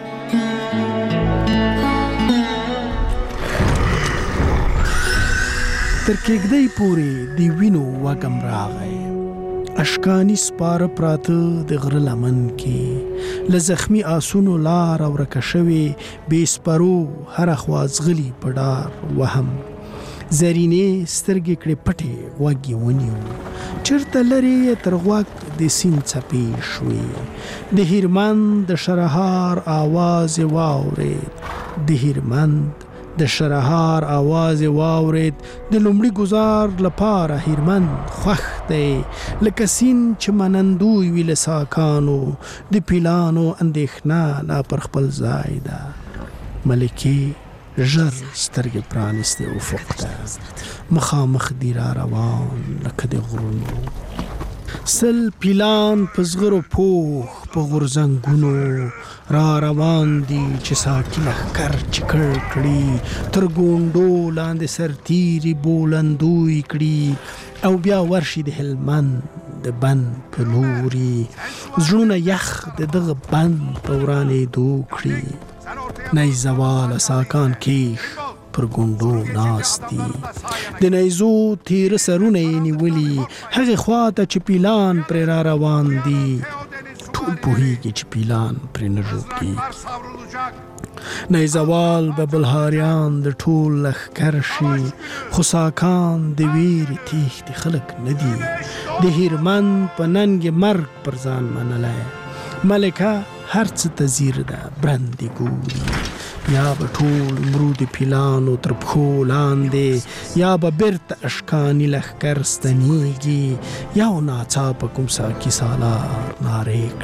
تر کېږدۍ پورې د وینو وږم راغی، اشکانی سپاره پراته د غره لمن کې، له زخمي آسونو لار ورکه شوې، بې سپرو هره خوا ځغلي په ډار وهم. زرینې سترګې کړې پټې غوږ یې ونیو، چېرته لرې تر غوږ د سیند څپې شوې. د هیرمند د شرهار آواز یې واورېد، د هیرمند د شرهار آواز یې واورېد. د لومړي ګزار لپاره هیرمند خوښ دی، لکه سیند چې منندوی وي له ساکانو، د پیلانو اندېښنه لا پر خپل ځای ده. ملکې ژر سترګې پرانیستې افق ته، مخامخ دی را روان لکه د غرونو. سل پیلان په زغرو پوخ په غورځنګونو را روان دي، چې ساکي لښکر چې کړ کړي، تر ګونډو لاندې سرتیري بولندوی کړي، او بیا ورشي د هلمند د بند په لوري، زړونه یخ د دغه بند په ورانېدو کړي. نیزوال ساکان کیش پر ګونډو ناست دي، د نیزو تیره سرونه یې نیولي، هغې خوا ته چې پیلان پرې را روان دي. ټول پوهېږي چې پیلان پرې نه ژوبلېږي. نیزوال به بلهاریان د ټول لښکر شي، خو ساکان د ویرې تېښتې خلک نه دي، د هیرمند په ننګ مرګ پر ځان منلی. ملکه هر څه ته ځیر ده برندې ګوري، یا به ټول مرو د پیلانو تر پښو لاندې، یا به بیرته اشکاني لښکر ستنېږي، یا ناڅاپه کوم ساکي سالار نارې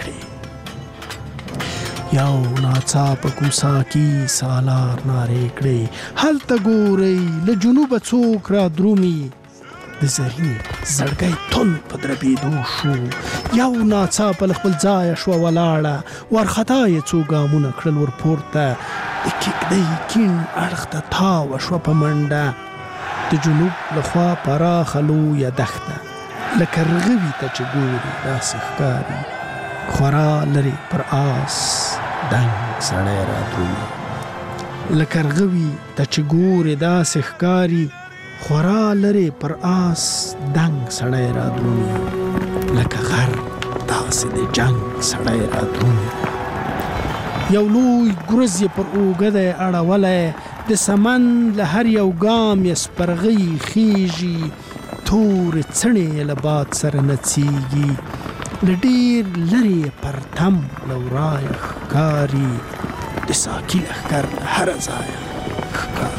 کړي، یا ناڅاپه کوم ساکي سالار نارې کړي. هلته ګورئ له جنوبه څوک را درومي، د زرینې زړګی تون په دربېدو شو، یو ناڅاپه له خپل ځایه شوه ولاړه، وارخطا یې څو ګامونه کړل ورپورته، د کېږدۍ کیڼ اړخ ته تاوه شوه په منډه. د جنوب لخوا پراخه لویه دښته، لکه رغوي ته چې ګوري داسې ښکاري، خورا لرې پر آس دنګ سړی را درومي. لکه رغوي ته چې ګوري داسې ښکاري، خورا لرې پر آس دنګ سړی را درومي، لکه غر داسې د جنګ سړی را درومي. یو لوی ګرز یې پر اوږه دی اړولی، د سمن له هر یو ګام یې سپرغۍ خیږي، تورې څڼې له باد سره نڅیږي، له ډېر لرې پرتم له ورایه ښکاري، د ساکي لښکر له هره ځایه ښکاري.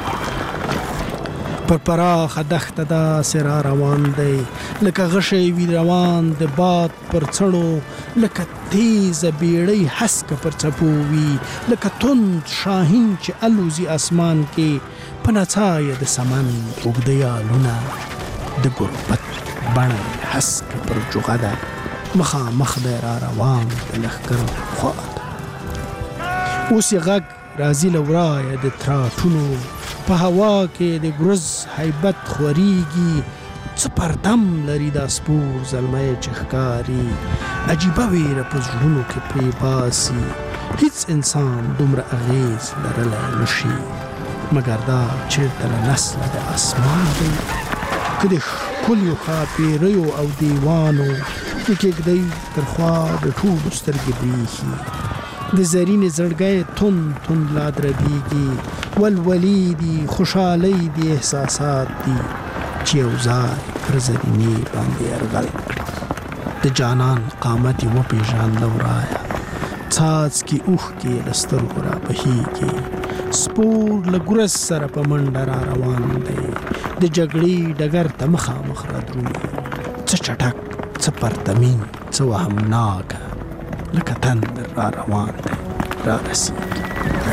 پر پراخه دښته داسې را روان دی، لکه غشی وي روان د باد پر څڼو، لکه تیزه بیړۍ هسکه پر څپو وي، لکه تند شاهین چې الوزي اسمان کې، په نڅا یې د سمن اوږده یالونه، د ګربت بڼه هسکه پر جوغه ده، مخامخ دی را روان د لښکر خوا ته. اوس یې غږ راځي له ورایه د تراټونو، په هوا کې د ګرز هیبت خورېږي، څه پرتم لري دا سپور زلمی چې ښکاري، عجیبه ویره په زړونو کې پرې باسي، هیڅ انسان دومره اغیز لرلی نشي، مګر دا چېرته له نسله د اسمان دی، که د ښکلیو ښاپېریو او دیوانو د کېږدۍ تر خوا د ټولو سترګې برېښي. د زرینې زړګی تند تند لا دربېږي، ولولې دي خوشحالۍ دي احساسات دي، چې یو ځای پر زرینې باندې یرغل کړي. د جانان قامت یې وپېژانده ورایه، څاڅکي اوښکې له سترګو را بهېږي، سپور له ګرز سره په منډه را روان دی، د جګړې ډګر ته مخامخ را درومي، څه چټک څه پرتمین څه وهمناکه لکه تندر را روان دی را رسیږي.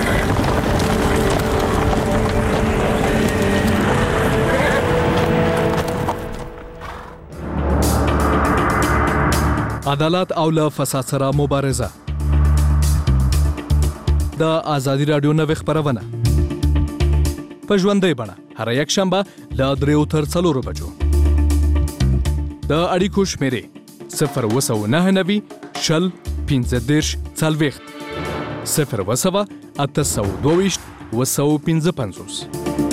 عدالت او له فساد سره مبارزه د ازادي رادیو نوې خبرونه په ژوندۍ بڼه هر یک شنبه له دریو تر څلورو بجو د اړیکو شمیرې صفر اووه سوه نهه نوي شل پنځه دېرش څلوېښت صفر اووه سوه اته سوه دوه ویشت اووه سوه پنځه پنځوس.